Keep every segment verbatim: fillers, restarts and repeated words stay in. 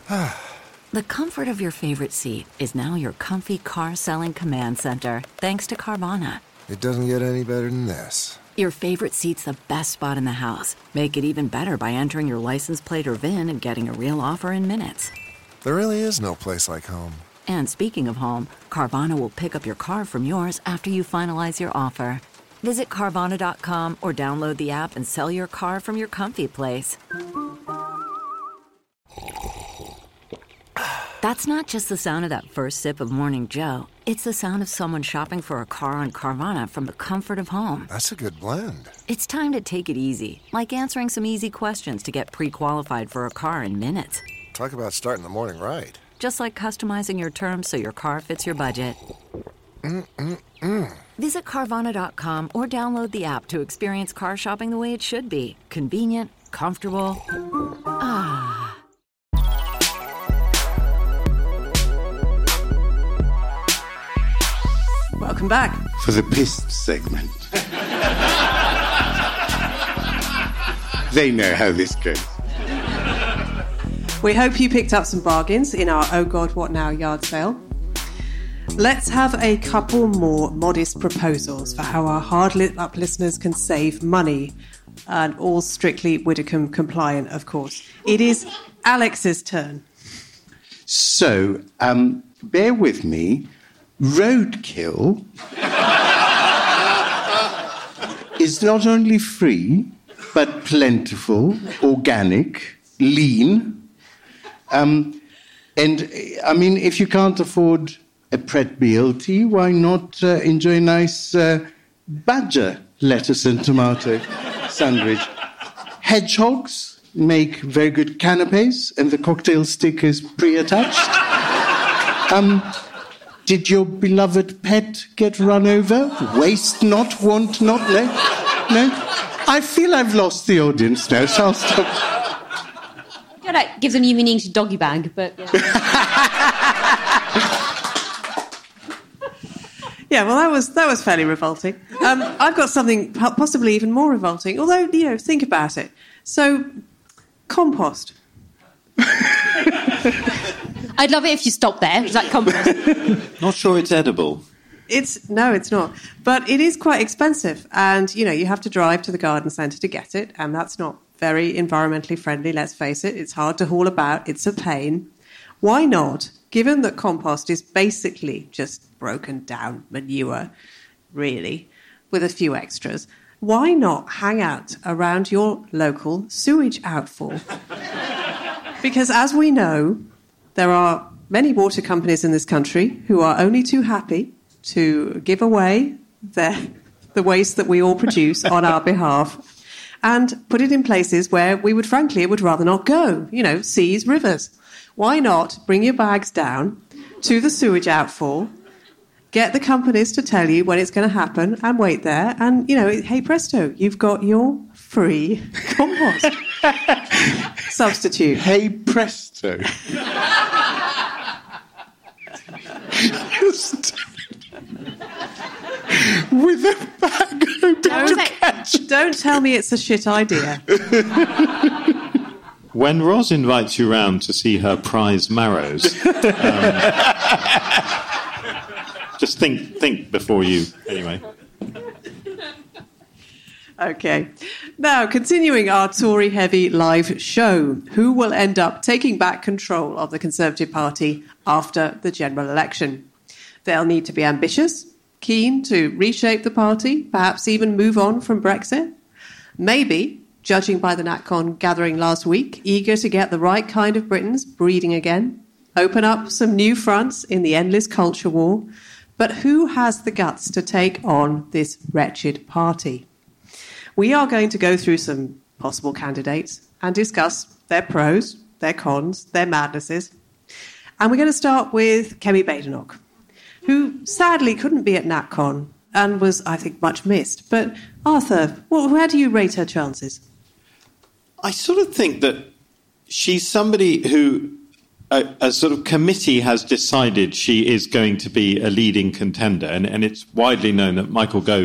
The comfort of your favorite seat is now your comfy car-selling command center, thanks to Carvana. It doesn't get any better than this. Your favorite seat's the best spot in the house. Make it even better by entering your license plate or V I N and getting a real offer in minutes. There really is no place like home. And speaking of home, Carvana will pick up your car from yours after you finalize your offer. Visit Carvana dot com or download the app and sell your car from your comfy place. That's not just the sound of that first sip of Morning Joe. It's the sound of someone shopping for a car on Carvana from the comfort of home. That's a good blend. It's time to take it easy, like answering some easy questions to get pre-qualified for a car in minutes. Talk about starting the morning right. Just like customizing your terms so your car fits your budget. Mm-mm-mm. Visit Carvana dot com or download the app to experience car shopping the way it should be. Convenient, comfortable. Ah. Welcome back. For the pissed segment. They know how this goes. We hope you picked up some bargains in our Oh God, What Now yard sale. Let's have a couple more modest proposals for how our hard-lit-up listeners can save money. And all strictly Widdicombe compliant, of course. It is Alex's turn. So, um, bear with me. Roadkill is not only free, but plentiful, organic, lean. Um, and, I mean, if you can't afford a Pret B L T, why not uh, enjoy a nice uh, badger lettuce and tomato sandwich? Hedgehogs make very good canapes, and the cocktail stick is pre-attached. Um... Did your beloved pet get run over? Waste not, want not, no? No? I feel I've lost the audience now, so I'll stop. Yeah, that gives a new meaning to doggy bag, but... Yeah, yeah well, that was that was fairly revolting. Um, I've got something possibly even more revolting, although, you know, think about it. So, compost. I'd love it if you stopped there. Is that compost? Not sure it's edible. It's no, it's not. But it is quite expensive. And, you know, you have to drive to the garden centre to get it. And that's not very environmentally friendly, let's face it. It's hard to haul about. It's a pain. Why not, given that compost is basically just broken down manure, really, with a few extras, why not hang out around your local sewage outfall? Because as we know, there are many water companies in this country who are only too happy to give away their, the waste that we all produce on our behalf and put it in places where we would, frankly, would rather not go. You know, seas, rivers. Why not bring your bags down to the sewage outfall, get the companies to tell you when it's going to happen and wait there, and, you know, hey, presto, you've got your free compost substitute. Hey, presto. With a bag hoping to catch. Don't tell me it's a shit idea. When Roz invites you round to see her prize marrows, um, just think think before you... Anyway. OK. Now, continuing our Tory-heavy live show, who will end up taking back control of the Conservative Party after the general election? They'll need to be ambitious, keen to reshape the party, perhaps even move on from Brexit. Maybe, judging by the NatCon gathering last week, eager to get the right kind of Britons breeding again, open up some new fronts in the endless culture war. But who has the guts to take on this wretched party? We are going to go through some possible candidates and discuss their pros, their cons, their madnesses. And we're going to start with Kemi Badenoch, who sadly couldn't be at NatCon and was, I think, much missed. But Arthur, well, how do you rate her chances? I sort of think that she's somebody who a, a sort of committee has decided she is going to be a leading contender, and, and it's widely known that Michael Gove has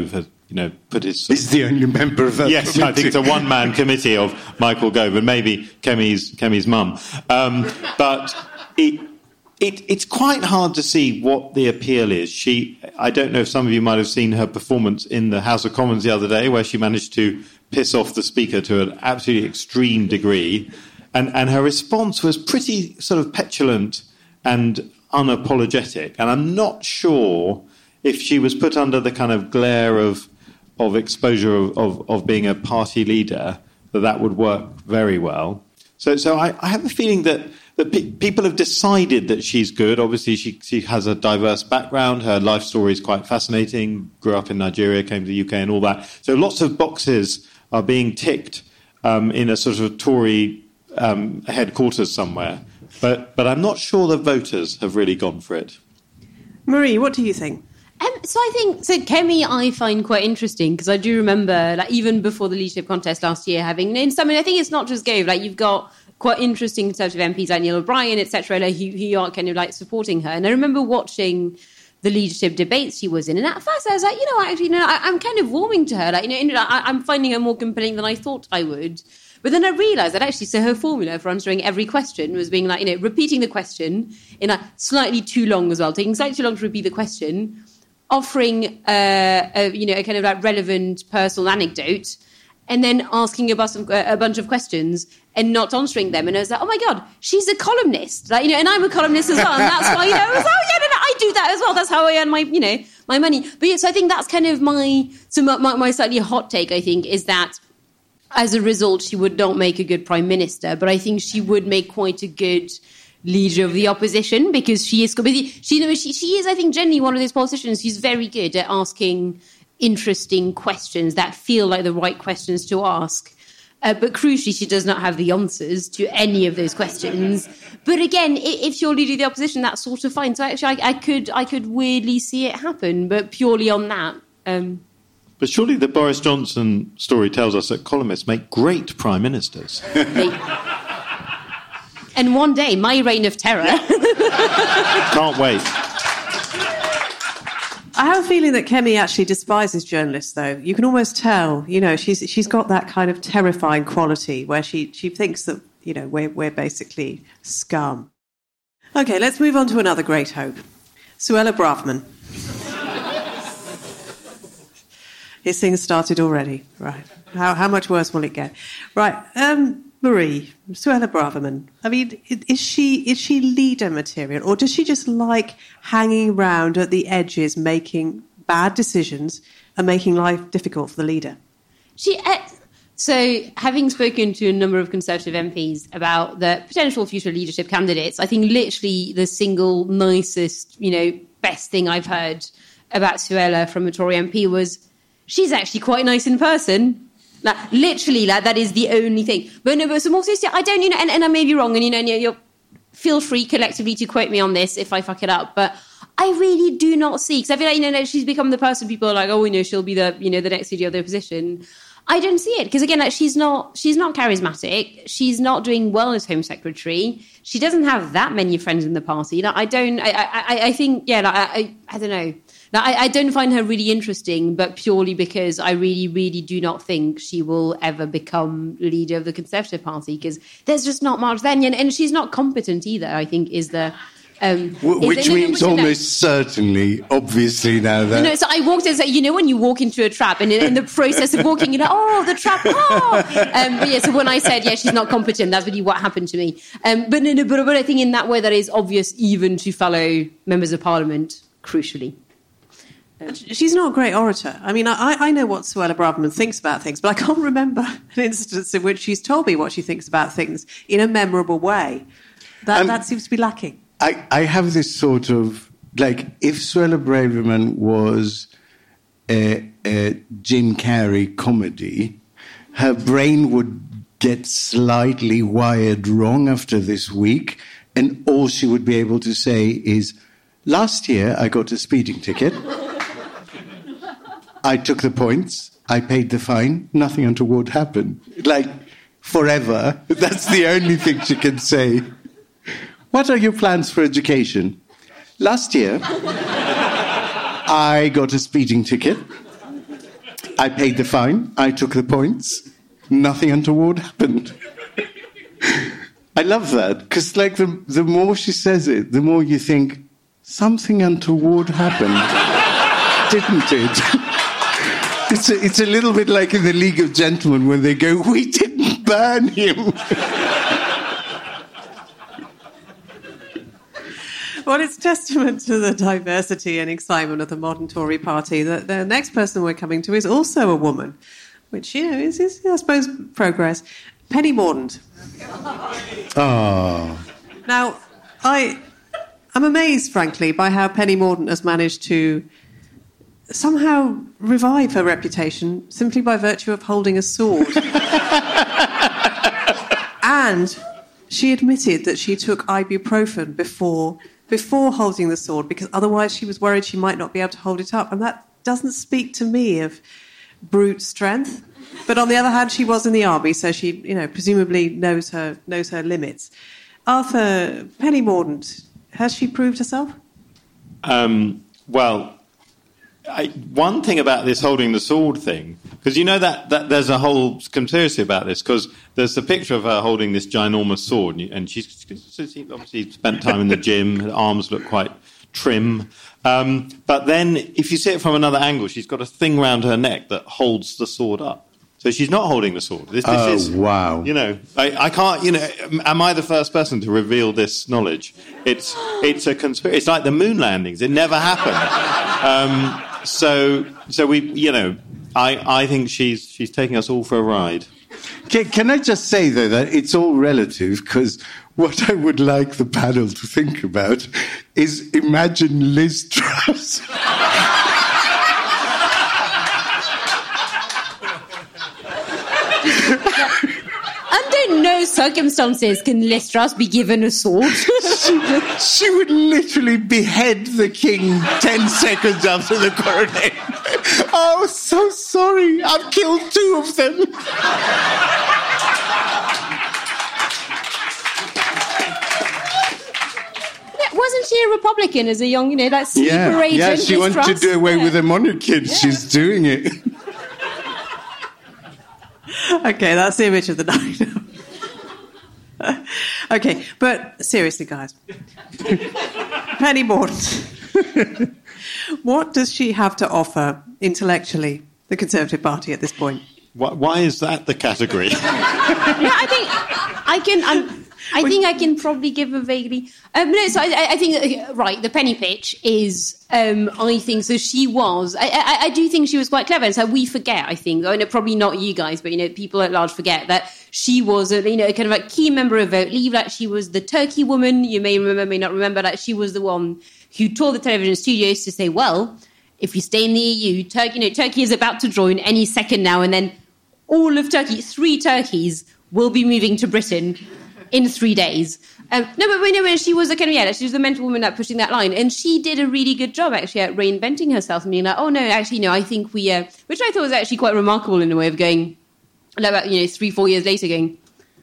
you know, put his... He's the only member of that Yes, committee. I think it's a one-man committee of Michael Gove and maybe Kemi's, Kemi's mum. Um, but it, it, it's quite hard to see what the appeal is. She, I don't know if some of you might have seen her performance in the House of Commons the other day, where she managed to piss off the Speaker to an absolutely extreme degree. And, and her response was pretty sort of petulant and unapologetic. And I'm not sure if she was put under the kind of glare of of exposure of, of, of being a party leader, that that would work very well. So so I, I have a feeling that, that pe- people have decided that she's good. Obviously, she, she has a diverse background. Her life story is quite fascinating. Grew up in Nigeria, came to the U K and all that. So lots of boxes are being ticked um, in a sort of Tory um, headquarters somewhere. But, but I'm not sure the voters have really gone for it. Marie, what do you think? Um, so I think, so Kemi I find quite interesting because I do remember, like, even before the leadership contest last year, having known some, and I think it's not just Gove, like, you've got quite interesting Conservative M Ps like Neil O'Brien, et cetera, like, who, who are kind of, like, supporting her. And I remember watching the leadership debates she was in, and at first I was like, you know, actually, no, I, I'm kind of warming to her. Like, you know, I, I'm finding her more compelling than I thought I would. But then I realised that actually, so her formula for answering every question was being like, you know, repeating the question in a slightly too long as well, taking slightly too long to repeat the question, offering, uh, a, you know, a kind of like relevant personal anecdote, and then asking a, bus of, a bunch of questions and not answering them. And I was like, oh my God, she's a columnist, like, you know, and I'm a columnist as well. And that's why, you know, I was like, oh yeah, no, no, I do that as well. That's how I earn my, you know, my money. But yeah, so I think that's kind of my, so my, my slightly hot take, I think, is that as a result, she would not make a good prime minister, but I think she would make quite a good leader of the opposition because she is, she, you know, she, she is, I think, generally one of those politicians who's very good at asking interesting questions that feel like the right questions to ask. Uh, but crucially, she does not have the answers to any of those questions. But again, if you're leader of the opposition, that's sort of fine. So actually, I, I could, I could weirdly see it happen, but purely on that. Um, But surely the Boris Johnson story tells us that columnists make great prime ministers. they, and one day, my reign of terror. Can't wait. I have a feeling that Kemi actually despises journalists, though. You can almost tell, you know, she's she's got that kind of terrifying quality where she, she thinks that, you know, we're, we're basically scum. OK, let's move on to another great hope. Suella Braverman. His thing started already. Right. How how much worse will it get? Right. Um, Marie, Suella Braverman. I mean, is she is she leader material, or does she just like hanging around at the edges, making bad decisions and making life difficult for the leader? She. Uh, so, having spoken to a number of Conservative M Ps about the potential future leadership candidates, I think literally the single nicest, you know, best thing I've heard about Suella from a Tory M P was, she's actually quite nice in person. Like, literally, like, that is the only thing. But no, but some more seriously, I don't, you know, and, and I may be wrong, and, you know, and you're, feel free collectively to quote me on this if I fuck it up, but I really do not see, because I feel like, you know, she's become the person people are like, oh, you know, she'll be the, you know, the next leader of the opposition. I don't see it, because again, like, she's not, she's not charismatic. She's not doing well as Home Secretary. She doesn't have that many friends in the party. Like, I don't, I, I, I think, yeah, like, I, I, I don't know. Now, I, I don't find her really interesting, but purely because I really, really do not think she will ever become leader of the Conservative Party, because there's just not much then. And, and she's not competent either, I think, is the... Um, w- which is the, means no, no, almost certainly, obviously, now that... You know, so I walked in, so, you know, when you walk into a trap, and in, in the process of walking, you're like, oh, the trap, oh! Um, but yeah, so when I said, yeah, she's not competent, that's really what happened to me. Um, but, no, no, but, but I think in that way that is obvious even to fellow members of Parliament, crucially. She's not a great orator. I mean, I, I know what Suella Braverman thinks about things, but I can't remember an instance in which she's told me what she thinks about things in a memorable way. That um, that seems to be lacking. I, I have this sort of, like, if Suella Braverman was a, a Jim Carrey comedy, her brain would get slightly wired wrong after this week, and all she would be able to say is, last year I got a speeding ticket. I took the points, I paid the fine, nothing untoward happened. Like, forever. That's the only thing she can say. What are your plans for education? Last year, I got a speeding ticket. I paid the fine. I took the points. Nothing untoward happened. I love that, because like the, the more she says it, the more you think, something untoward happened, didn't it? It's a, it's a little bit like in the League of Gentlemen when they go, we didn't burn him. Well, it's testament to the diversity and excitement of the modern Tory party that the next person we're coming to is also a woman, which, you know, is, is I suppose, progress. Penny Mordaunt. Oh. Now, I, I'm amazed, frankly, by how Penny Mordaunt has managed to somehow revive her reputation simply by virtue of holding a sword. And she admitted that she took ibuprofen before... before holding the sword, because otherwise she was worried she might not be able to hold it up. And that doesn't speak to me of brute strength. But on the other hand, she was in the army, so she, you know, presumably knows her knows her limits. Arthur, Penny Mordaunt, has she proved herself? Um, well, I, one thing about this holding the sword thing, because you know that, that there's a whole conspiracy about this, because there's a picture of her holding this ginormous sword, and she's obviously spent time in the gym, her arms look quite trim. Um, but then, if you see it from another angle, she's got a thing round her neck that holds the sword up. So she's not holding the sword. This, this oh, is, wow. You know, I, I can't, you know, am I the first person to reveal this knowledge? It's it's a conspiracy. It's like the moon landings. It never happened. Um, so, so we, you know, I, I think she's she's taking us all for a ride. Can, can I just say, though, that it's all relative, because what I would like the panel to think about is imagine Liz Truss. Under no circumstances can Liz Truss be given a sword. she, she would literally behead the king ten seconds after the coronation. Oh, so sorry. I've killed two of them. Wasn't she a Republican as a young, you know, like sleeper yeah, agent? Yeah, she Liz wanted Truss? to do away yeah. with the monarchy. Yeah. She's doing it. Okay, that's the image of the night. Okay, but seriously, guys. Penny Mordaunt. What does she have to offer intellectually, the Conservative Party, at this point? Why, why is that the category? No, I think I can... I'm, I think I can probably give a vaguely... Um, no, so I, I think, uh, right, the penny pitch is, um, I think, so she was... I, I, I do think she was quite clever. And so we forget, I think, I know probably not you guys, but, you know, people at large forget that she was, a, you know, kind of a key member of Vote Leave. Like, she was the Turkey woman. You may remember, may not remember. Like, she was the one who told the television studios to say, well, if you stay in the E U, Turkey, you know, Turkey is about to join any second now, and then all of Turkey, three Turkeys, will be moving to Britain in three days. Um, no, but we know she was a kind of, yeah, she was the mental woman that pushing that line. And she did a really good job, actually, at reinventing herself and being like, oh, no, actually, no, I think we, uh, which I thought was actually quite remarkable in a way of going, about, you know, three, four years later going,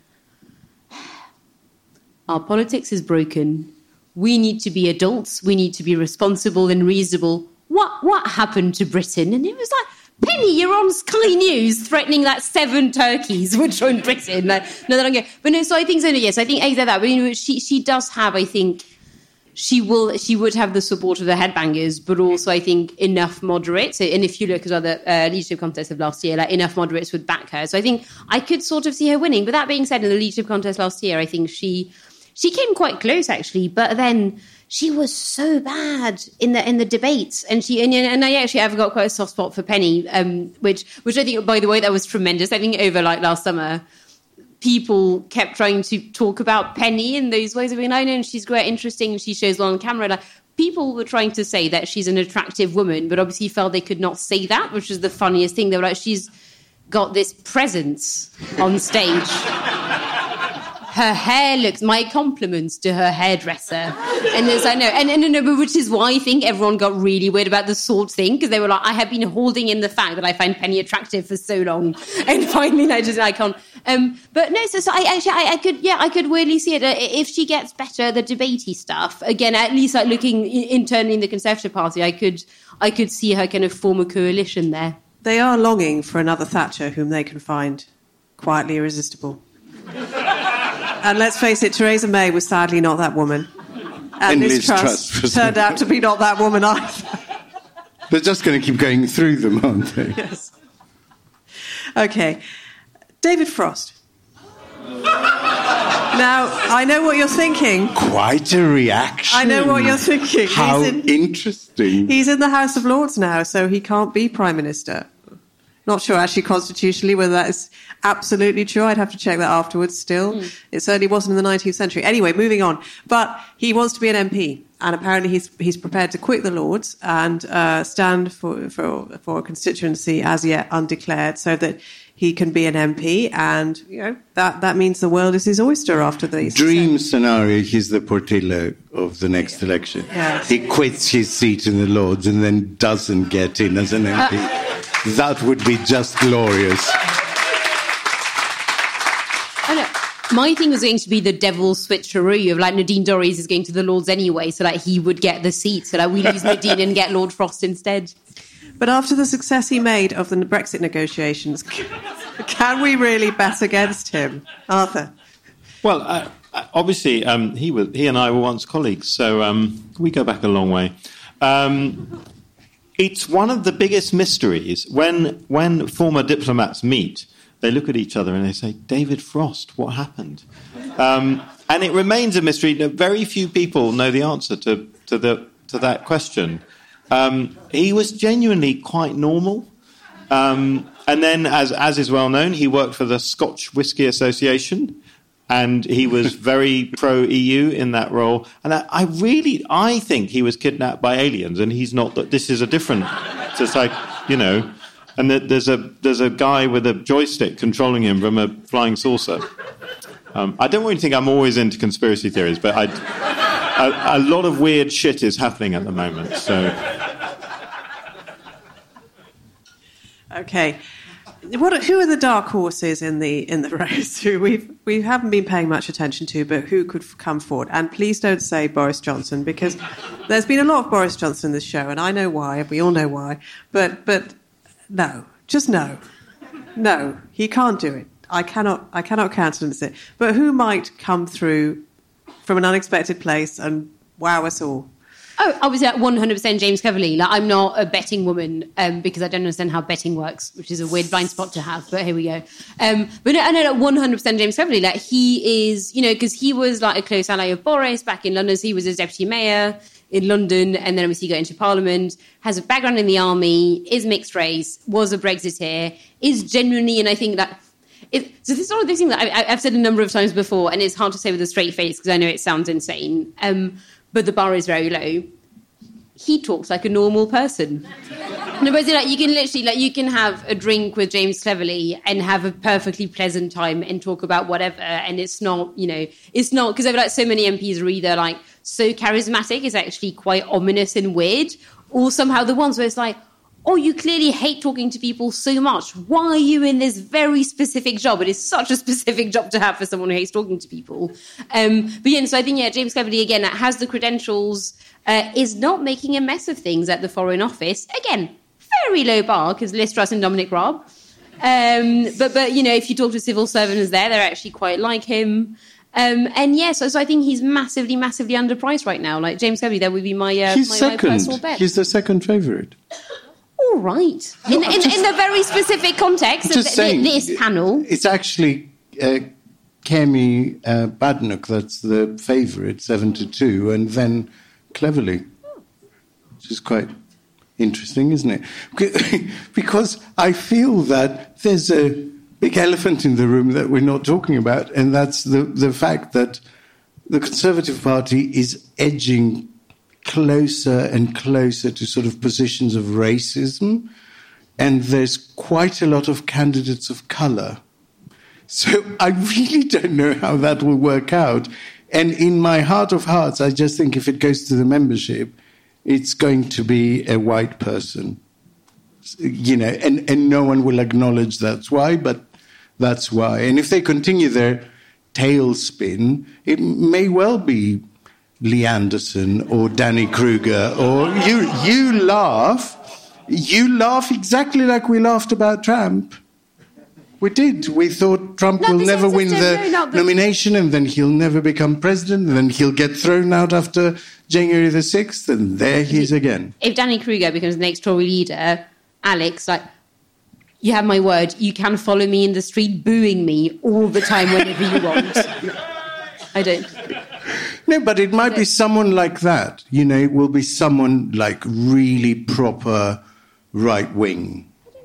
our politics is broken. We need to be adults. We need to be responsible and reasonable. What, what happened to Britain? And it was like, Penny, you're on Sky News threatening that seven turkeys would join Britain. Like, no, they don't go. But no, so I think so. Yes, I think exactly that. But you know, she she does have. I think she will. She would have the support of the headbangers, but also I think enough moderates. And if you look at other uh, leadership contests of last year, like enough moderates would back her. So I think I could sort of see her winning. But that being said, in the leadership contest last year, I think she she came quite close actually. But then she was so bad in the in the debates, and she and, and I actually have got quite a soft spot for Penny, um, which which I think, by the way, that was tremendous. I think over like last summer, people kept trying to talk about Penny in those ways. I mean, I know she's great, interesting, and she shows well on camera. Like, people were trying to say that she's an attractive woman, but obviously felt they could not say that, which was the funniest thing. They were like, she's got this presence on stage. Her hair looks, my compliments to her hairdresser. And as I know, and, and, and which is why I think everyone got really weird about the sword thing, because they were like, I have been holding in the fact that I find Penny attractive for so long. And finally, I just, I can't. Um, but no, so, so I actually, I, I could, yeah, I could weirdly see it. If she gets better, the debatey stuff, again, at least like looking internally in the Conservative Party, I could, I could see her kind of form a coalition there. they are longing for another Thatcher whom they can find quietly irresistible. And let's face it, Theresa May was sadly not that woman. And, and Liz, Liz Truss, Truss turned out to be not that woman either. They're just going to keep going through them, aren't they? Yes. OK. David Frost. Now, I know what you're thinking. Quite a reaction. I know what you're thinking. How he's in, interesting. He's in the House of Lords now, so he can't be Prime Minister. Not sure, actually, constitutionally, whether that is absolutely true. I'd have to check that afterwards still. Mm. It certainly wasn't in the nineteenth century. Anyway, moving on. But he wants to be an M P, and apparently he's he's prepared to quit the Lords and uh, stand for, for, for a constituency as yet undeclared so that he can be an M P, and you know that, that means the world is his oyster after these. Dream scenario, he's the Portillo of the next yeah. election. Yes. He quits his seat in the Lords and then doesn't get in as an M P. Uh, that would be just glorious. I know. My thing was going to be the devil's switcheroo of like Nadine Dorries is going to the Lords anyway, so like he would get the seat, so like we lose Nadine and get Lord Frost instead. But after the success he made of the Brexit negotiations, can we really bet against him, Arthur? Well, uh, obviously, um, he was, he and I were once colleagues, so um, we go back a long way. Um, it's one of the biggest mysteries. When, when former diplomats meet, they look at each other and they say, David Frost, what happened? Um, and it remains a mystery. Very few people know the answer to, to, the, to that question. Um, he was genuinely quite normal. Um, and then, as, as is well known, he worked for the Scotch Whisky Association, and he was very pro-E U in that role. And I, I really, I think he was kidnapped by aliens, and he's not. That this is a different. So it's like, you know, and that there's a there's a guy with a joystick controlling him from a flying saucer. Um, I don't want you to think I'm always into conspiracy theories, but I, a, a lot of weird shit is happening at the moment. So. Okay, what? Who are the dark horses in the in the race who we've we haven't been paying much attention to, but who could come forward? And please don't say Boris Johnson, because there's been a lot of Boris Johnson in this show, and I know why. We all know why. But but no, just no, no. He can't do it. I cannot. I cannot countenance it. But who might come through from an unexpected place and wow us all? Oh, I was at one hundred percent James Cleverly. Like, I'm not a betting woman um, because I don't understand how betting works, which is a weird blind spot to have, but here we go. Um, but no, I know, like, one hundred percent James Cleverly. Like, he is, you know, because he was, like, a close ally of Boris back in London. So he was his deputy mayor in London, and then obviously got into Parliament, has a background in the army, is mixed race, was a Brexiteer, is genuinely, and I think that... It, so this is sort of this thing that I, I've said a number of times before, and it's hard to say with a straight face because I know it sounds insane. Um, but the bar is very low. He talks like a normal person. No, but like, you can literally, like, you can have a drink with James Cleverly and have a perfectly pleasant time and talk about whatever. And it's not, you know, it's not, because I feel like so many M Ps are either like so charismatic, it's actually quite ominous and weird, or somehow the ones where it's like, oh, you clearly hate talking to people so much. Why are you in this very specific job? It is such a specific job to have for someone who hates talking to people. Um, but yeah, so I think, yeah, James Cleverly, again, has the credentials, uh, is not making a mess of things at the Foreign Office. Again, very low bar, because Liz Truss and Dominic Raab. Um, but, but, you know, if you talk to civil servants there, they're actually quite like him. Um, and yeah, so, so I think he's massively, massively underpriced right now. Like, James Cleverly, that would be my, uh, he's my, second. my personal bet. He's the second favourite. All right. No, in, in, just, in the very specific context of just saying, this panel. It's actually uh, Kemi uh, Badenoch that's the favourite, seven to two, and then Cleverly, which is quite interesting, isn't it? Because I feel that there's a big elephant in the room that we're not talking about, and that's the, the fact that the Conservative Party is edging closer and closer to sort of positions of racism, and there's quite a lot of candidates of colour. So I really don't know how that will work out. And in my heart of hearts, I just think if it goes to the membership, it's going to be a white person. You know, and, and no one will acknowledge that's why, but that's why. And if they continue their tailspin, it may well be Lee Anderson or Danny Kruger, or you you laugh. You laugh exactly like we laughed about Trump. We did. We thought Trump No, will this never is win just a- the no, no, but- nomination, and then he'll never become president, and then he'll get thrown out after January the sixth, and there he is again. If Danny Kruger becomes the next Tory leader, Alex, like, you have my word, you can follow me in the street booing me all the time whenever you want. I don't. No, but it might be someone like that. You know, it will be someone like really proper right-wing.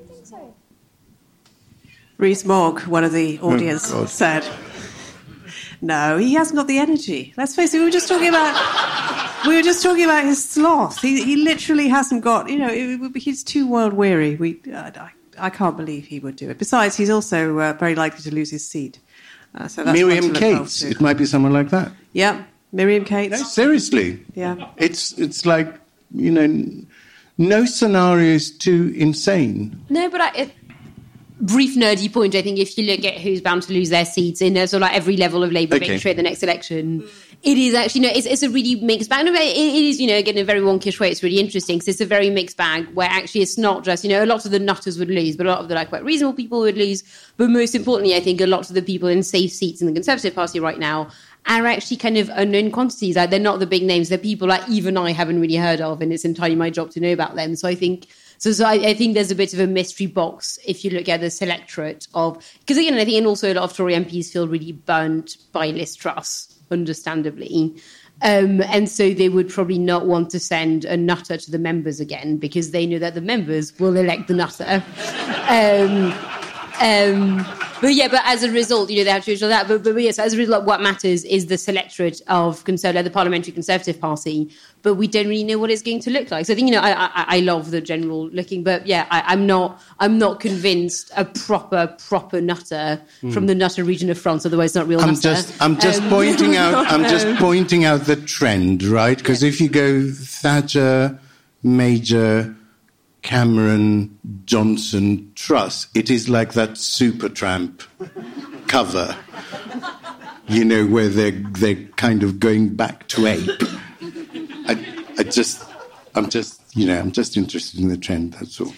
Rees-Mogg, one of the audience, Oh, God. said, no, he hasn't got the energy. Let's face it, we were just talking about we were just talking about his sloth. He, he literally hasn't got, you know, it, it, he's too world-weary. We, uh, I, I can't believe he would do it. Besides, he's also uh, very likely to lose his seat. Uh, so that's Miriam one to look forward Cates. to. It might be someone like that. Yeah, Miriam Cates. No, seriously. Yeah. It's it's like, you know, no scenario is too insane. No, but I, it, brief nerdy point, I think if you look at who's bound to lose their seats in uh, sort of like every level of Labour Okay. victory at the next election, it is actually, no, it's, it's a really mixed bag. No, it, it is, you know, again, in a very wonkish way, it's really interesting because it's a very mixed bag where actually it's not just, you know, a lot of the nutters would lose, but a lot of the like quite reasonable people would lose. But most importantly, I think a lot of the people in safe seats in the Conservative Party right now are actually kind of unknown quantities. Like, they're not the big names. They're people like even I haven't really heard of, and it's entirely my job to know about them. So I think... So, so I, I think there's a bit of a mystery box if you look at the selectorate of... Because, again, I think and also a lot of Tory M Ps feel really burnt by Liz Truss, understandably. Um, and so they would probably not want to send a nutter to the members again because they know that the members will elect the nutter. Um, um, but, yeah, but as a result, you know, they have to ensure that. But, but, but yes, as a result, what matters is the selectorate of Conservative, the Parliamentary Conservative Party. But we don't really know what it's going to look like. So I think, you know, I, I, I love the general looking, but yeah, I, I'm not I'm not convinced a proper, proper nutter mm. from the nutter region of France, otherwise it's not real I'm nutter. just I'm just Um, pointing out I'm just pointing out the trend, right? Because yeah. if you go Thatcher, Major, Cameron, Johnson, Truss, it is like that Supertramp cover, you know, where they're they're kind of going back to ape. I, I just, I'm just, you know, I'm just interested in the trend. That's all.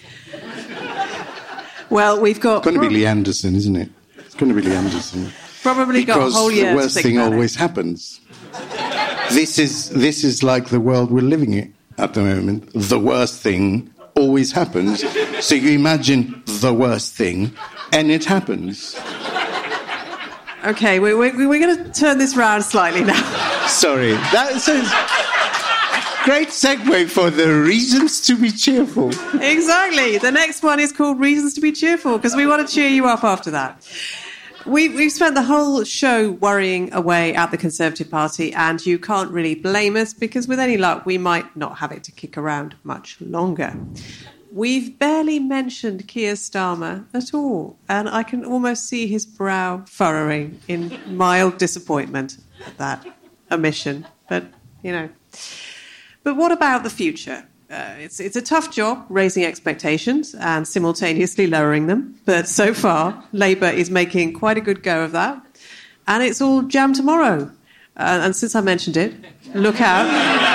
Well, we've got... It's going to be Lee Anderson, isn't it? It's going to be Lee Anderson. Probably because got a whole year the to worst think thing about always it. happens. This is this is like the world we're living in at the moment. The worst thing always happens. So you imagine the worst thing, and it happens. Okay, we're, we're, we're going to turn this round slightly now. Sorry, that's a great segue for the reasons to be cheerful. Exactly. The next one is called Reasons to be Cheerful, because we want to cheer you up after that. We, we've spent the whole show worrying away at the Conservative Party, and you can't really blame us, because with any luck, we might not have it to kick around much longer. We've barely mentioned Keir Starmer at all, and I can almost see his brow furrowing in mild disappointment at that omission. But, you know. But what about the future? Uh, it's, it's a tough job raising expectations and simultaneously lowering them. But so far, Labour is making quite a good go of that. And it's all jam tomorrow. Uh, and since I mentioned it, look out.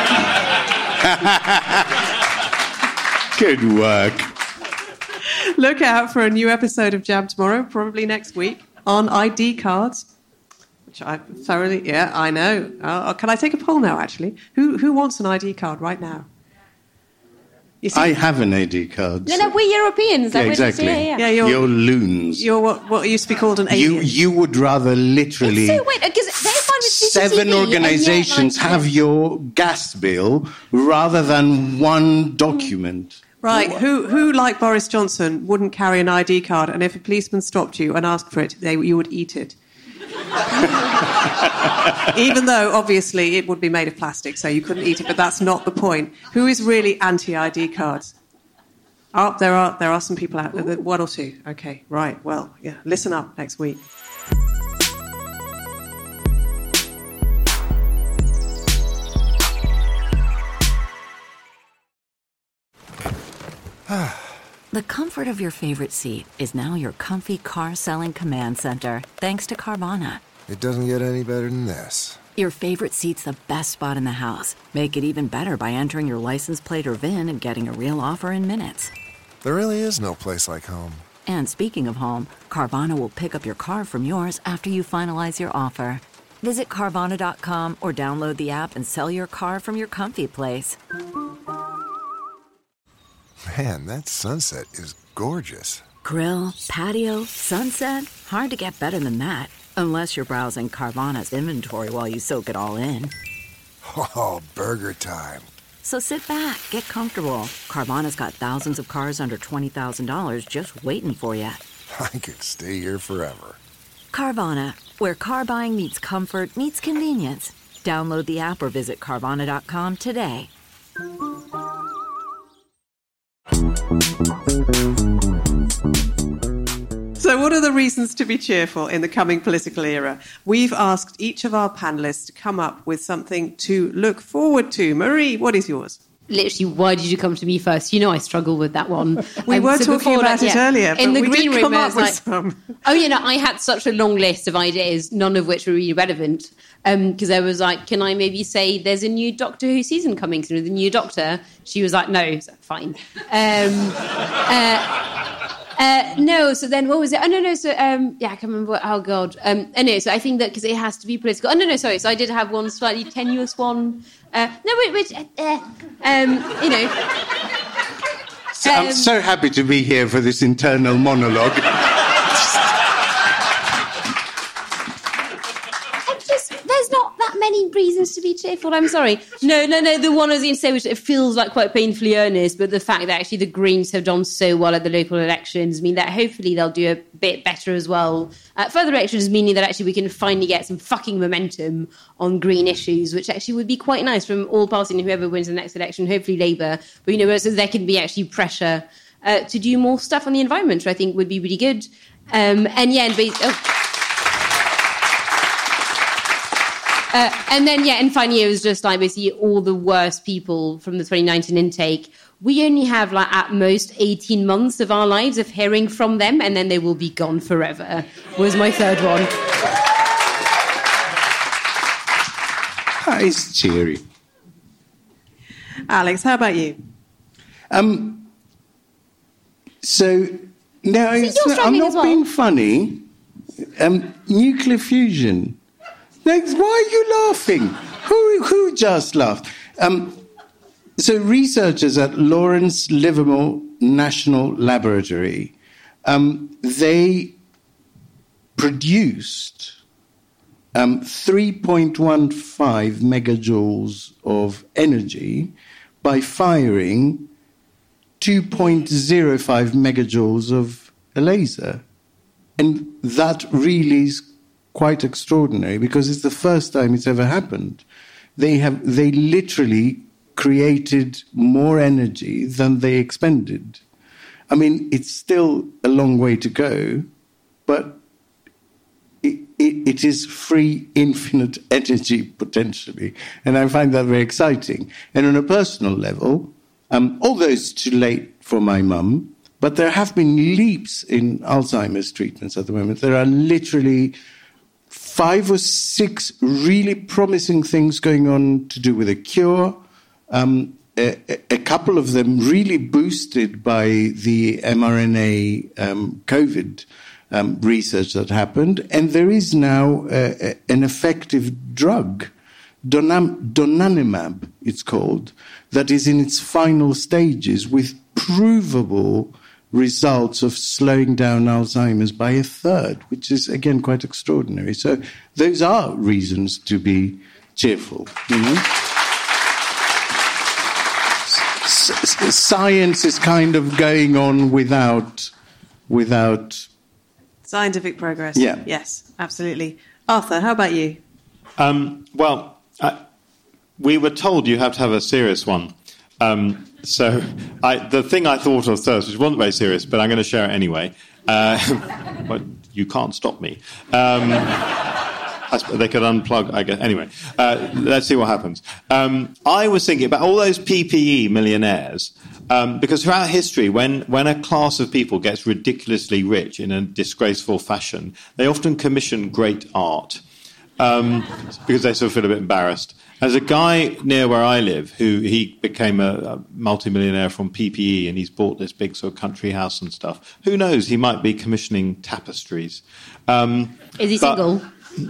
Good work. Look out for a new episode of Jam tomorrow, probably next week, on I D cards. Which I thoroughly, yeah, I know. Uh, can I take a poll now, actually? Who who wants an I D card right now? You see, I have an I D card. No, no, we're Europeans. Yeah, exactly. Yeah, yeah. yeah, you're, You're loons. you're what, what used to be called an You alien. you would rather literally It's so weird, 'cause they're fine with C C T V, seven and yet, organisations like, have your gas bill rather than one document. Right, who, who, like Boris Johnson, wouldn't carry an I D card, and if a policeman stopped you and asked for it, they, you would eat it? Even though, obviously, it would be made of plastic, so you couldn't eat it, but that's not the point. Who is really anti-I D cards? Oh, there are, there are some people out there, one or two. Okay, right, well, yeah, listen up next week. The comfort of your favorite seat is now your comfy car selling command center, thanks to Carvana. It doesn't get any better than this. Your favorite seat's the best spot in the house. Make it even better by entering your license plate or V I N and getting a real offer in minutes. There really is no place like home. And speaking of home, Carvana will pick up your car from yours after you finalize your offer. Visit Carvana dot com or download the app and sell your car from your comfy place. Man, that sunset is gorgeous. Grill, patio, sunset. Hard to get better than that. Unless you're browsing Carvana's inventory while you soak it all in. Oh, burger time. So sit back, get comfortable. Carvana's got thousands of cars under twenty thousand dollars just waiting for you. I could stay here forever. Carvana, where car buying meets comfort, meets convenience. Download the app or visit Carvana dot com today. So what are the reasons to be cheerful in the coming political era? We've asked each of our panellists to come up with something to look forward to. Marie, what is yours? Literally, why did you come to me first? You know I struggle with that one. We um, were so talking before about that, it yeah. earlier, in but the we green did room. come I up was with like, some. oh, you know, I had such a long list of ideas, none of which were really relevant. Because um, I was like, can I maybe say there's a new Doctor Who season coming through, the new Doctor? She was like, no, so fine. Um, uh, Uh, no, so then what was it? Oh, no, no, so, um, yeah, I can't remember what, oh, God. Um, anyway, so I think that because it has to be political. Oh, no, no, sorry, so I did have one slightly tenuous one. Uh, no, wait, wait, uh, uh, um, you know. So I'm Um, so happy to be here for this internal monologue. I'm just, there's not that many reasons to be cheerful, I'm sorry. No, no, no, the one I was going to say, which it feels like quite painfully earnest, but the fact that actually the Greens have done so well at the local elections mean that hopefully they'll do a bit better as well at further elections, meaning that actually we can finally get some fucking momentum on green issues, which actually would be quite nice from all parties and whoever wins the next election, hopefully Labour, but you know, so there can be actually pressure uh, to do more stuff on the environment, which I think would be really good. Um, and yeah, and basically... Oh. Uh, and then, yeah, and finally, it was just like basically all the worst people from the twenty nineteen intake. We only have, like, at most eighteen months of our lives of hearing from them, and then they will be gone forever, was my third one. Ah, it's cheery. Alex, how about you? Um, so, no, it's you're not, I'm struggling not as well. being funny. Um, nuclear fusion. Like, why are you laughing? Who, who just laughed? Um, so researchers at Lawrence Livermore National Laboratory, um, they produced um, three point one five megajoules of energy by firing two point zero five megajoules of a laser. And that really is quite extraordinary because it's the first time it's ever happened. They have they literally created more energy than they expended. I mean, it's still a long way to go, but it, it, it is free, infinite energy potentially, and I find that very exciting. And on a personal level, um, although it's too late for my mum, but there have been leaps in Alzheimer's treatments at the moment. There are literally five or six really promising things going on to do with a cure. Um, a, a couple of them really boosted by the mRNA um, COVID um, research that happened. And there is now uh, a, an effective drug, Donam, donanemab, it's called, that is in its final stages with provable results of slowing down Alzheimer's by a third, which is, again, quite extraordinary. So those are reasons to be cheerful. You know? S- s- science is kind of going on without, without... Scientific progress. Yeah. Yes, absolutely. Arthur, how about you? Um, well, uh, we were told you have to have a serious one. Um, so I, the thing I thought of first, which wasn't very serious, but I'm going to share it anyway. Uh, but you can't stop me. Um, I suppose they could unplug, I guess. Anyway, uh, let's see what happens. Um, I was thinking about all those P P E millionaires, um, because throughout history, when, when a class of people gets ridiculously rich in a disgraceful fashion, they often commission great art. um, because they sort of feel a bit embarrassed. There's a guy near where I live who he became a, a multimillionaire from P P E, and he's bought this big sort of country house and stuff. Who knows? He might be commissioning tapestries. Um, Is he but, single?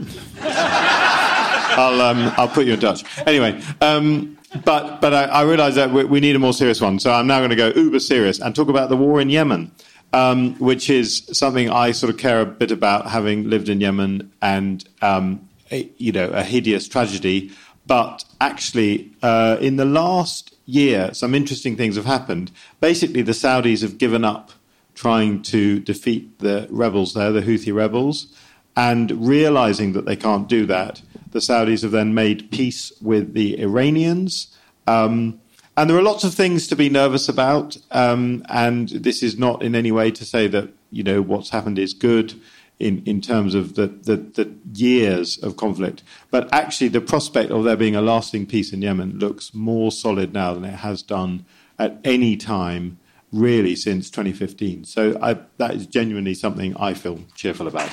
I'll um, I'll put you in touch. Anyway, um, but but I, I realise that we, we need a more serious one. So I'm now going to go uber serious and talk about the war in Yemen, um, which is something I sort of care a bit about, having lived in Yemen, and um, a, you know, a hideous tragedy. But actually, uh, in the last year, some interesting things have happened. Basically, the Saudis have given up trying to defeat the rebels there, the Houthi rebels, and realising that they can't do that, the Saudis have then made peace with the Iranians. Um, and there are lots of things to be nervous about, um, and this is not in any way to say that, you know, what's happened is good in, in terms of the, the, the years of conflict. But actually, the prospect of there being a lasting peace in Yemen looks more solid now than it has done at any time, really, since twenty fifteen. So I, that is genuinely something I feel cheerful about.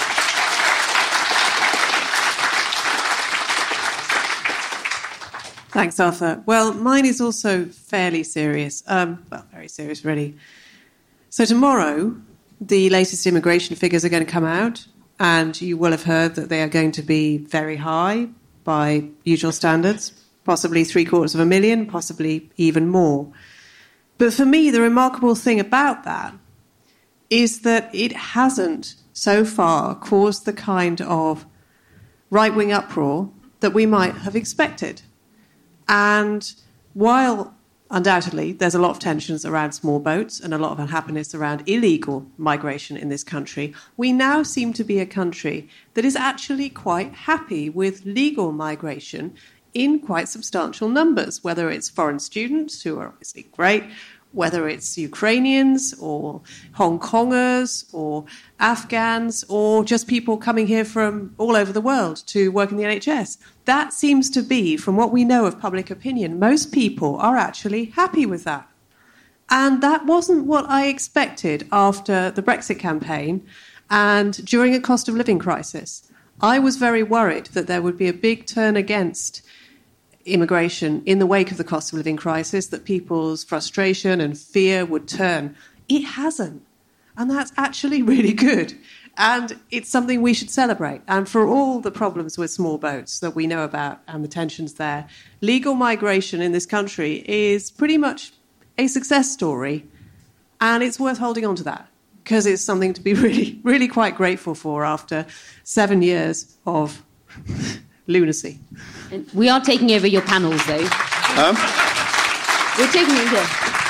Thanks, Arthur. Well, mine is also fairly serious. Um, well, very serious, really. So tomorrow, the latest immigration figures are going to come out, and you will have heard that they are going to be very high by usual standards, possibly three quarters of a million, possibly even more. But for me, the remarkable thing about that is that it hasn't so far caused the kind of right-wing uproar that we might have expected. And while undoubtedly there's a lot of tensions around small boats and a lot of unhappiness around illegal migration in this country, we now seem to be a country that is actually quite happy with legal migration in quite substantial numbers, whether it's foreign students, who are obviously great, whether it's Ukrainians or Hong Kongers or Afghans or just people coming here from all over the world to work in the N H S. That seems to be, from what we know of public opinion, most people are actually happy with that. And that wasn't what I expected after the Brexit campaign and during a cost of living crisis. I was very worried that there would be a big turn against immigration in the wake of the cost of living crisis, that people's frustration and fear would turn. It hasn't. And that's actually really good. And it's something we should celebrate. And for all the problems with small boats that we know about and the tensions there, legal migration in this country is pretty much a success story. And it's worth holding on to that, because it's something to be really, really quite grateful for after seven years of lunacy. And we are taking over your panels, though. Um? We're taking over.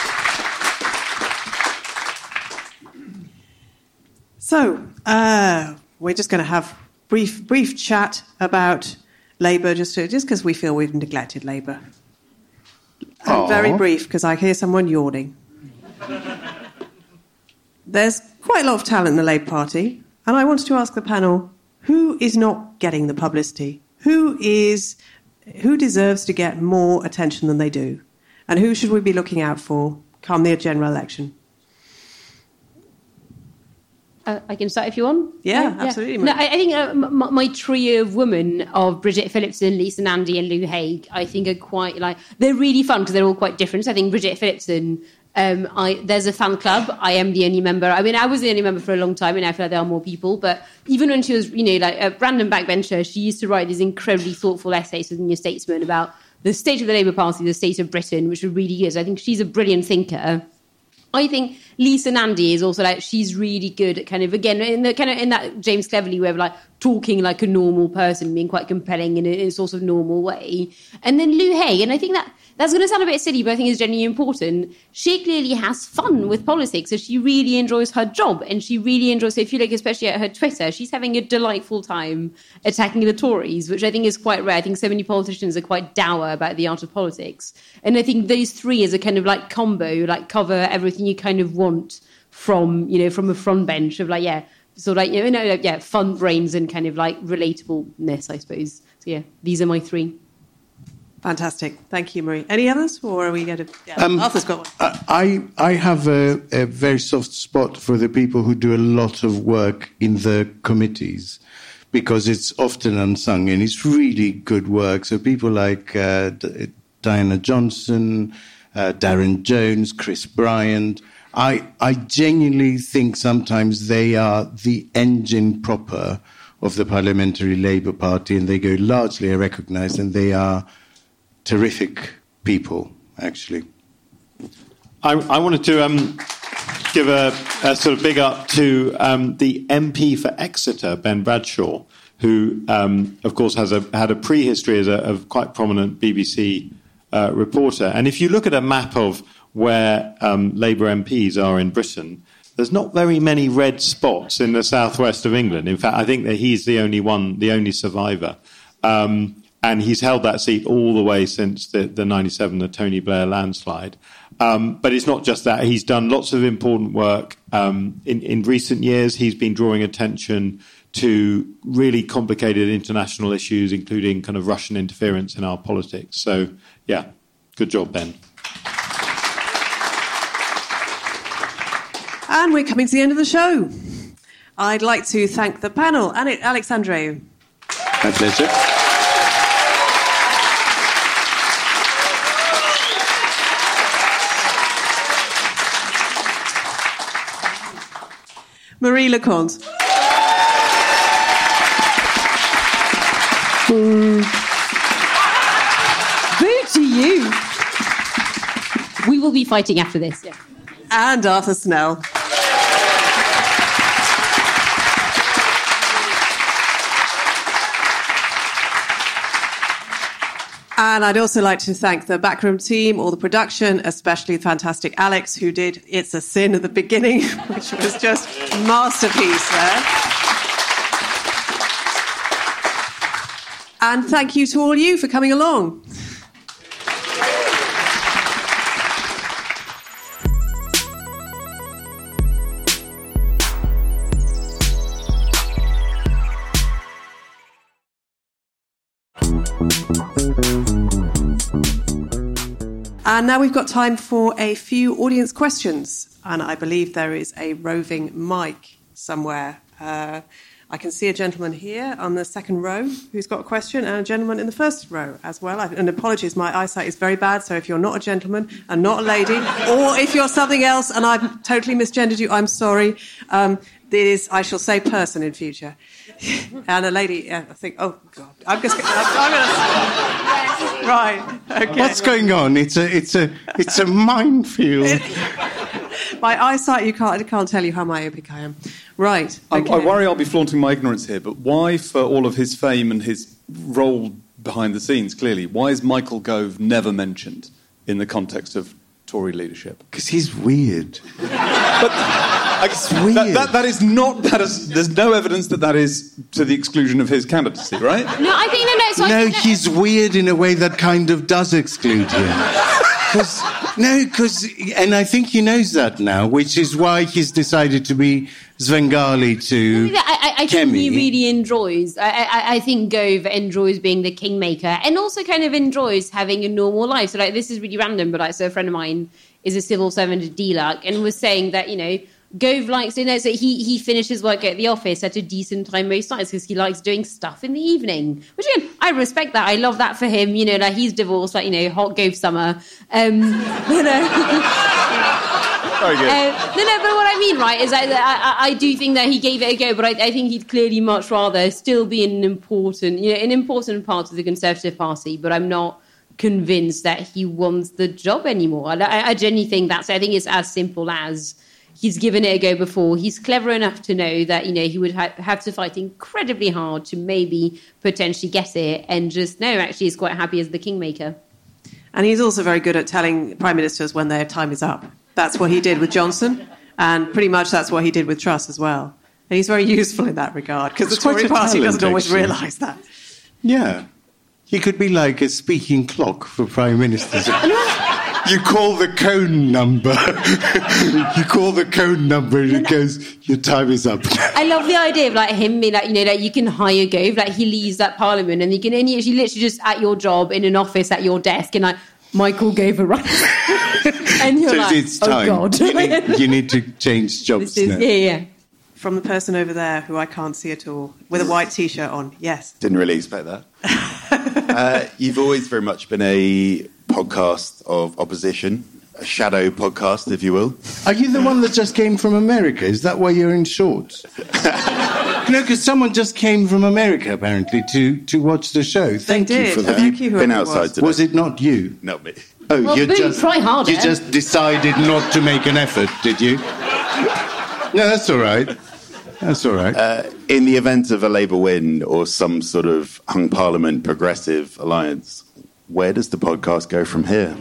So, uh, we're just going to have brief, brief chat about Labour, just to, just because we feel we've neglected Labour. And very brief, because I hear someone yawning. There's quite a lot of talent in the Labour Party, and I wanted to ask the panel, who is not getting the publicity? Who is, who deserves to get more attention than they do? And who should we be looking out for come the general election? Uh, I can start if you want. Yeah, yeah. Absolutely. No, I, I think uh, my, my trio of women of Bridget Phillipson, Lisa Nandy and Lou Haig, I think are quite, like, they're really fun because they're all quite different. So I think Bridget Phillipson, um, I, there's a fan club. I am the only member. I mean, I was the only member for a long time, and I feel like there are more people. But even when she was, you know, like a random backbencher, she used to write these incredibly thoughtful essays within New Statesman about the state of the Labour Party, the state of Britain, which were really good. So I think she's a brilliant thinker. I think Lisa Nandy is also, like, she's really good at kind of, again, in the kind of in that James Cleverly way of, like, talking like a normal person, being quite compelling in a, in a sort of normal way. And then Lou Haig, and I think that that's going to sound a bit silly, but I think it's genuinely important. She clearly has fun with politics, so she really enjoys her job, and she really enjoys, so if you look especially at her Twitter, she's having a delightful time attacking the Tories, which I think is quite rare. I think so many politicians are quite dour about the art of politics. And I think those three as a kind of, like, combo, like, cover everything you kind of want from, you know, from a front bench of, like, yeah, sort of, like, you know, yeah, fun brains and kind of, like, relatableness, I suppose. So, yeah, these are my three. Fantastic. Thank you, Marie. Any others, or are we going to... Yeah, um, Arthur's got one. I, I have a, a very soft spot for the people who do a lot of work in the committees, because it's often unsung, and it's really good work. So people like uh, D- Diana Johnson, uh, Darren Jones, Chris Bryant, I, I genuinely think sometimes they are the engine proper of the Parliamentary Labour Party, and they go largely unrecognised, and they are terrific people, actually. I, I wanted to um, give a, a sort of big up to um, the M P for Exeter, Ben Bradshaw, who, um, of course, has a, had a prehistory as a, a quite prominent B B C uh, reporter. And if you look at a map of where um, Labour M Ps are in Britain, there's not very many red spots in the southwest of England. In fact, I think that he's the only one, the only survivor. Um, and he's held that seat all the way since the, the ninety-seven, the Tony Blair landslide. Um, but it's not just that. He's done lots of important work. Um, in, in recent years, he's been drawing attention to really complicated international issues, including kind of Russian interference in our politics. So, yeah, good job, Ben. And we're coming to the end of the show. I'd like to thank the panel. And Alex Andreou. My pleasure. Marie Leconte. Boo to you. We will be fighting after this. Yeah. And Arthur Snell. And I'd also like to thank the backroom team, all the production, especially the fantastic Alex, who did It's a Sin at the beginning, which was just a masterpiece there. And thank you to all you for coming along. And now we've got time for a few audience questions. And I believe there is a roving mic somewhere. Uh, I can see a gentleman here on the second row who's got a question, and a gentleman in the first row as well. And apologies, my eyesight is very bad, so if you're not a gentleman and not a lady, or if you're something else and I've totally misgendered you, I'm sorry. Um, this, I shall say person in future. And a lady, uh, I think, oh, God. I'm just I'm, I'm going to... Right, okay. What's going on? It's a, it's a, it's a minefield. My eyesight, you can't, I can't tell you how myopic I am. Right. Okay. I, I worry I'll be flaunting my ignorance here, but why, for all of his fame and his role behind the scenes, clearly, why is Michael Gove never mentioned in the context of Tory leadership? Because he's weird. But I, it's weird. That, that, that is not. That is, there's no evidence that that is to the exclusion of his candidacy, right? No, I think no, no. So no, I, he's weird in a way that kind of does exclude him. Cause, no, because, and I think he knows that now, which is why he's decided to be Svengali to I, I, I think Kemi. he really enjoys. I, I, I think Gove enjoys being the kingmaker, and also kind of enjoys having a normal life. So, like, this is really random, but like, so a friend of mine is a civil servant at D L U C and was saying that, you know, Gove likes, you know, so he, he finishes work at the office at a decent time most nights because he likes doing stuff in the evening. Which, again, I respect that. I love that for him. You know, like, he's divorced, like, you know, hot Gove summer. Um, you know. Very good. Uh, no, no, but what I mean, right, is I, I, I do think that he gave it a go, but I, I think he'd clearly much rather still be an important, you know, an important part of the Conservative Party, but I'm not convinced that he wants the job anymore. I, I, I genuinely think that's, I think it's as simple as he's given it a go before. He's clever enough to know that, you know, he would ha- have to fight incredibly hard to maybe potentially get it, and just, no, actually he's quite happy as the kingmaker. And he's also very good at telling prime ministers when their time is up. That's what he did with Johnson, and pretty much that's what he did with Truss as well. And he's very useful in that regard, because the Tory party talent, doesn't always actually. realise that. Yeah. He could be like a speaking clock for prime ministers. You call the cone number. You call the cone number and it goes, your time is up. I love the idea of like him being like, you know, like you can hire Gove, like he leaves that parliament and you can and he's literally just at your job in an office at your desk and like, Michael Gove a right. And you're So like, it's oh time. God. You need, you need to change jobs This is, now. yeah, yeah. from the person over there who I can't see at all, with a white T-shirt on. Yes. Didn't really expect that. uh, you've always very much been a podcast of opposition, a shadow podcast, if you will. Are you the one that just came from America? Is that why you're in shorts? No, because someone just came from America, apparently, to, to watch the show. Thank they you did. for that. Thank you, Been whoever it outside was. today. Was it not you? Not me. Oh, Well, you boom, just try harder. You just decided not to make an effort, did you? No, that's all right. That's all right. Uh, in the event of a Labour win or some sort of hung Parliament progressive alliance, where does the podcast go from here?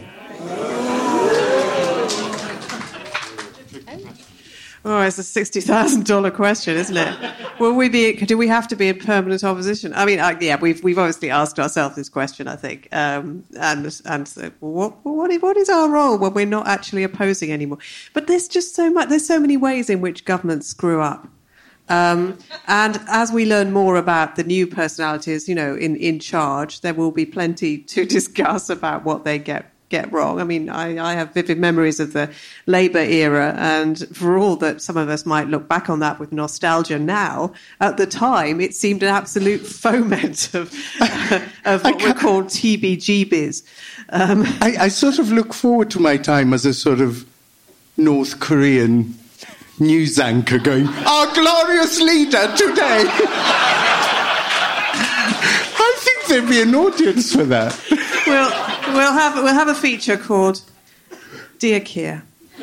Oh, it's a sixty thousand dollar question, isn't it? Will we be? Do we have to be in permanent opposition? I mean, I, yeah, we've we've obviously asked ourselves this question, I think, um, and and so, well, what what is, what is our role when we're not actually opposing anymore? But there's just so much. There's so many ways in which governments screw up, um, and as we learn more about the new personalities, you know, in in charge, there will be plenty to discuss about what they get. get wrong. I mean, I, I have vivid memories of the Labour era, and for all that some of us might look back on that with nostalgia now, at the time it seemed an absolute foment of, of what were called T B G Bs. Um, I, I sort of look forward to my time as a sort of North Korean news anchor going, our glorious leader today. I think there'd be an audience for that. we'll, we'll, have, we'll have a feature called Dear Keir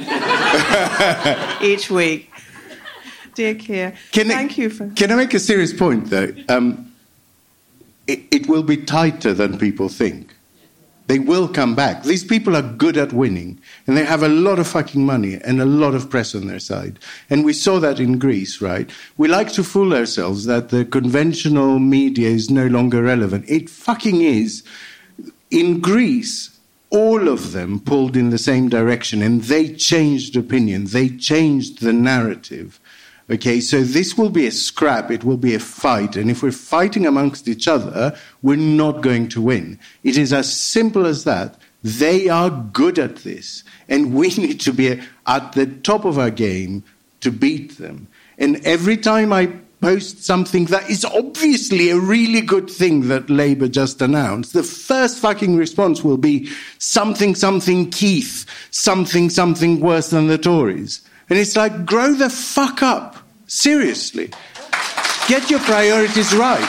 each week. Dear Keir, can thank I, you for... Can I make a serious point, though? Um, it, it will be tighter than people think. They will come back. These people are good at winning, and they have a lot of fucking money and a lot of press on their side. And we saw that in Greece, right? We like to fool ourselves that the conventional media is no longer relevant. It fucking is. In Greece, all of them pulled in the same direction, and they changed opinion. They changed the narrative. Okay, so this will be a scrap, it will be a fight, and if we're fighting amongst each other, we're not going to win. It is as simple as that. They are good at this, and we need to be at the top of our game to beat them. And every time I post something that is obviously a really good thing that Labour just announced, the first fucking response will be something, something Keith, something, something worse than the Tories. And it's like, grow the fuck up. Seriously. Get your priorities right.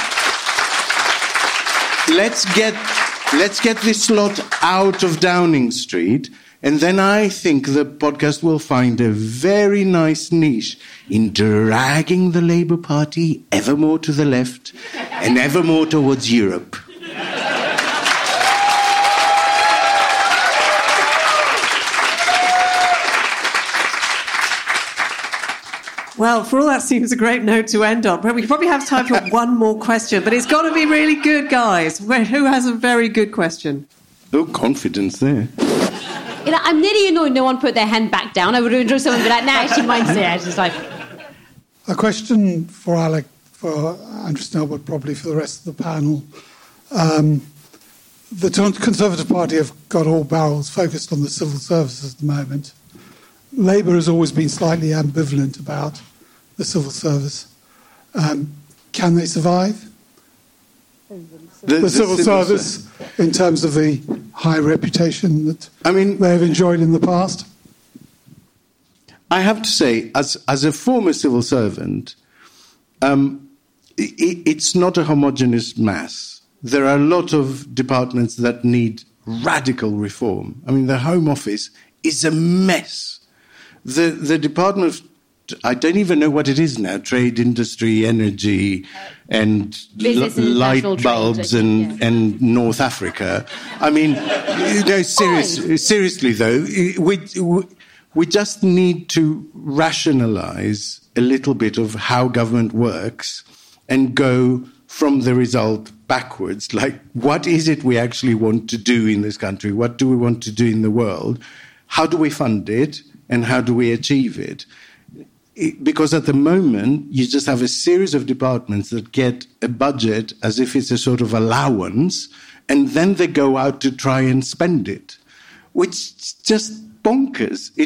Let's get, let's get this lot out of Downing Street, and then I think the podcast will find a very nice niche in dragging the Labour Party ever more to the left and ever more towards Europe. Well, for all that seems a great note to end on. We probably have time for one more question, but it's got to be really good, guys. Who has a very good question? Oh, confidence there. You know, I'm nearly annoyed no one put their hand back down. I would have enjoyed someone be like, nah, actually, mine's there. It's just like... A question for Alec, for Andrew Snell, but probably for the rest of the panel. Um, the Conservative Party have got all barrels focused on the civil service at the moment. Labour has always been slightly ambivalent about the civil service. Um, can they survive? The, the, the civil, civil service, service, in terms of the high reputation that I mean, they have enjoyed in the past? I have to say, as as a former civil servant, um, it, it's not a homogeneous mass. There are a lot of departments that need radical reform. I mean, the Home Office is a mess. The the Department of, I don't even know what it is now, trade, industry, energy, and l- and light trade, bulbs and, yeah. and North Africa. I mean, you know, serious, seriously though, we, we we just need to rationalize a little bit of how government works and go from the result backwards. Like, what is it we actually want to do in this country? What do we want to do in the world? How do we fund it? And how do we achieve it? it? Because at the moment, you just have a series of departments that get a budget as if it's a sort of allowance, and then they go out to try and spend it, which is just bonkers. It,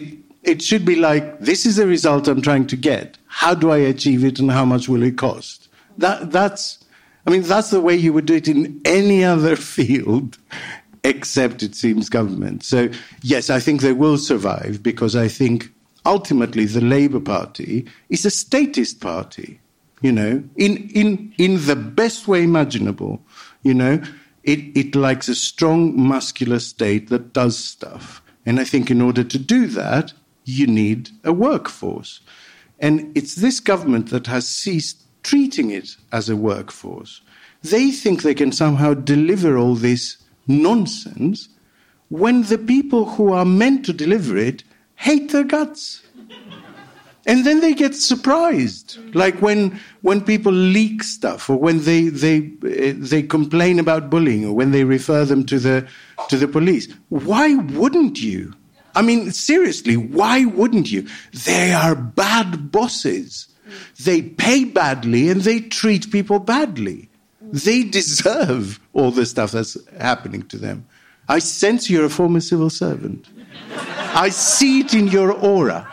It should be like, this is the result I'm trying to get. How do I achieve it and how much will it cost? That, that's, I mean, that's the way you would do it in any other field, except, it seems, government. So, yes, I think they will survive because I think ultimately the Labour Party is a statist party, you know, in, in, in the best way imaginable, you know. It, it likes a strong, muscular state that does stuff. And I think in order to do that, you need a workforce. And it's this government that has ceased treating it as a workforce. They think they can somehow deliver all this nonsense when the people who are meant to deliver it hate their guts. And then they get surprised, like when when people leak stuff, or when they they uh, they complain about bullying, or when they refer them to the to the police. Why wouldn't you? I mean, seriously, why wouldn't you? They are bad bosses. They pay badly and they treat people badly. They deserve all the stuff that's happening to them. I sense you're a former civil servant. I see it in your aura.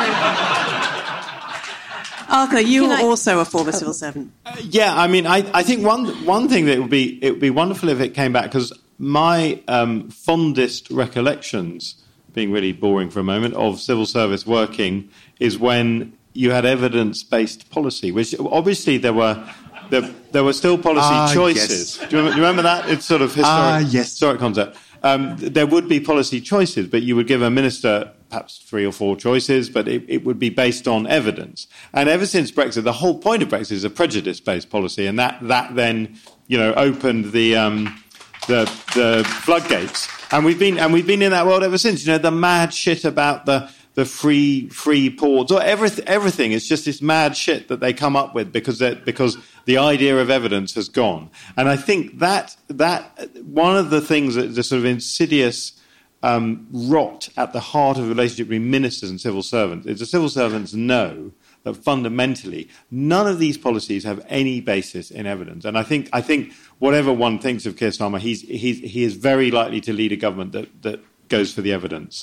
Arthur, you Can are I- also a former civil servant. Uh, yeah, I mean, I, I think one one thing that would be it would be wonderful if it came back, because my um, fondest recollections, being really boring for a moment, of civil service working is when you had evidence-based policy, which obviously there were there, there were still policy Ah, choices. yes. Do you remember, do you remember that? It's sort of historic, Ah, yes. historic concept. Um, there would be policy choices, but you would give a minister perhaps three or four choices, but it, it would be based on evidence. And ever since Brexit, the whole point of Brexit is a prejudice-based policy, and that, that then, you know, opened the um, the the floodgates. And we've been and we've been in that world ever since. You know, the mad shit about the the free free ports, or everything. Everything. It's just this mad shit that they come up with because that because the idea of evidence has gone. And I think that that one of the things that the sort of insidious um, rot at the heart of the relationship between ministers and civil servants is the civil servants know that fundamentally none of these policies have any basis in evidence. And I think I think whatever one thinks of Keir Starmer, he's, he's he is very likely to lead a government that, that goes for the evidence.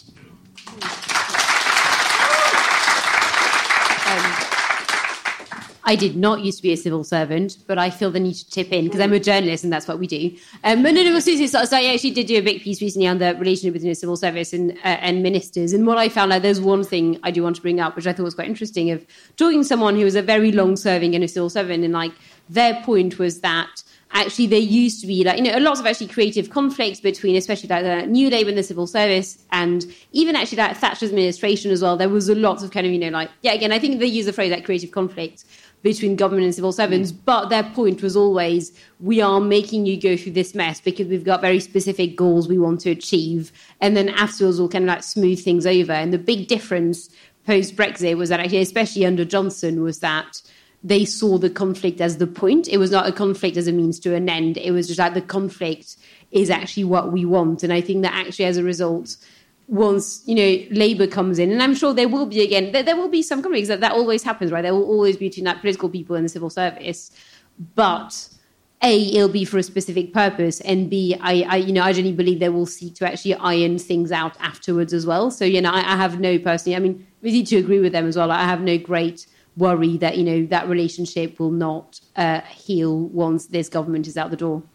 I did not used to be a civil servant, but I feel the need to tip in because I'm a journalist and that's what we do. Um, but no, no, seriously, so, so I actually did do a big piece recently on the relationship between the civil service and, uh, and ministers. And what I found out, there's one thing I do want to bring up, which I thought was quite interesting, of talking to someone who was a very long-serving and a civil servant, and like their point was that actually there used to be like, you know, lots of actually creative conflicts between, especially like the New Labour and the civil service, and even actually like Thatcher's administration as well. There was a lot of kind of, you know, like, yeah, again, I think they use the phrase like creative conflict between government and civil servants, mm. but their point was always, we are making you go through this mess because we've got very specific goals we want to achieve, and then afterwards we'll kind of like smooth things over. And the big difference post-Brexit was that actually, especially under Johnson, was that they saw the conflict as the point. It was not a conflict as a means to an end. It was just like the conflict is actually what we want. And I think that actually as a result, once, you know, Labour comes in, and I'm sure there will be, again, there, there will be some conflicts. That, that always happens, right? There will always be between like, political people and the civil service. But A, it'll be for a specific purpose, and B, I, I you know, I genuinely believe they will seek to actually iron things out afterwards as well. So, you know, I, I have no personally, I mean, we need to agree with them as well. I have no great worry that, you know, that relationship will not uh, heal once this government is out the door.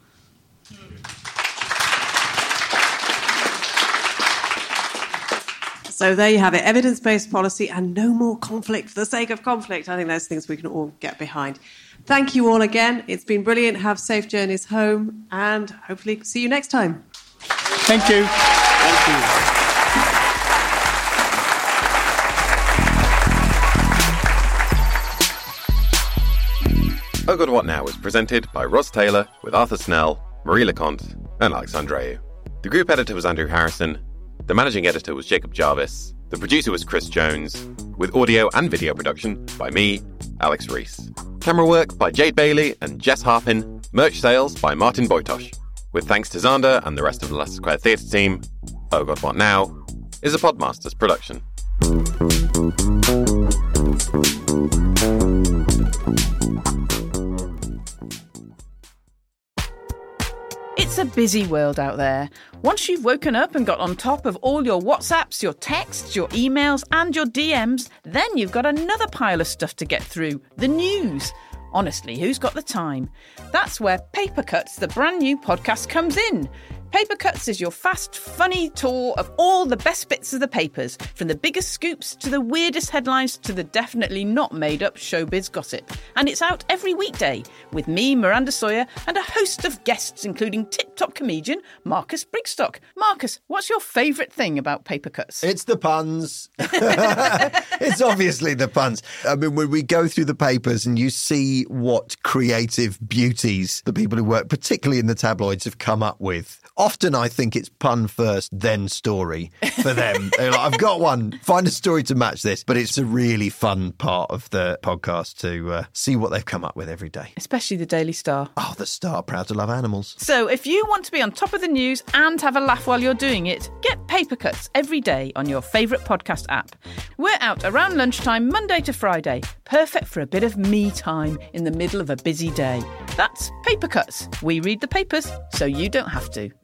So there you have it, evidence-based policy and no more conflict for the sake of conflict. I think those things we can all get behind. Thank you all again. It's been brilliant. Have safe journeys home and hopefully see you next time. Thank you. Thank you. Oh God, What Now was presented by Ross Taylor with Arthur Snell, Marie Leconte and Alex Andreou. The group editor was Andrew Harrison. The managing editor was Jacob Jarvis. The producer was Chris Jones, with audio and video production by me, Alex Rees. Camera work by Jade Bailey and Jess Harpin. Merch sales by Martin Boytosh. With thanks to Xander and the rest of the Leicester Square Theatre team, Oh God, What Now is a Podmasters production. It's a busy world out there. Once you've woken up and got on top of all your WhatsApps, your texts, your emails and your D Ms, then you've got another pile of stuff to get through, the news. Honestly, who's got the time? That's where Paper Cuts, the brand new podcast, comes in. Paper Cuts is your fast, funny tour of all the best bits of the papers, from the biggest scoops to the weirdest headlines to the definitely not made-up showbiz gossip. And it's out every weekday with me, Miranda Sawyer, and a host of guests, including tip-top comedian Marcus Brigstock. Marcus, what's your favourite thing about Paper Cuts? It's the puns. It's obviously the puns. I mean, when we go through the papers and you see what creative beauties the people who work, particularly in the tabloids, have come up with. Often I think it's pun first, then story for them. They're like, I've got one, find a story to match this. But it's a really fun part of the podcast to uh, see what they've come up with every day. Especially the Daily Star. Oh, the Star, proud to love animals. So if you want to be on top of the news and have a laugh while you're doing it, get Paper Cuts every day on your favourite podcast app. We're out around lunchtime, Monday to Friday. Perfect for a bit of me time in the middle of a busy day. That's Paper Cuts. We read the papers so you don't have to.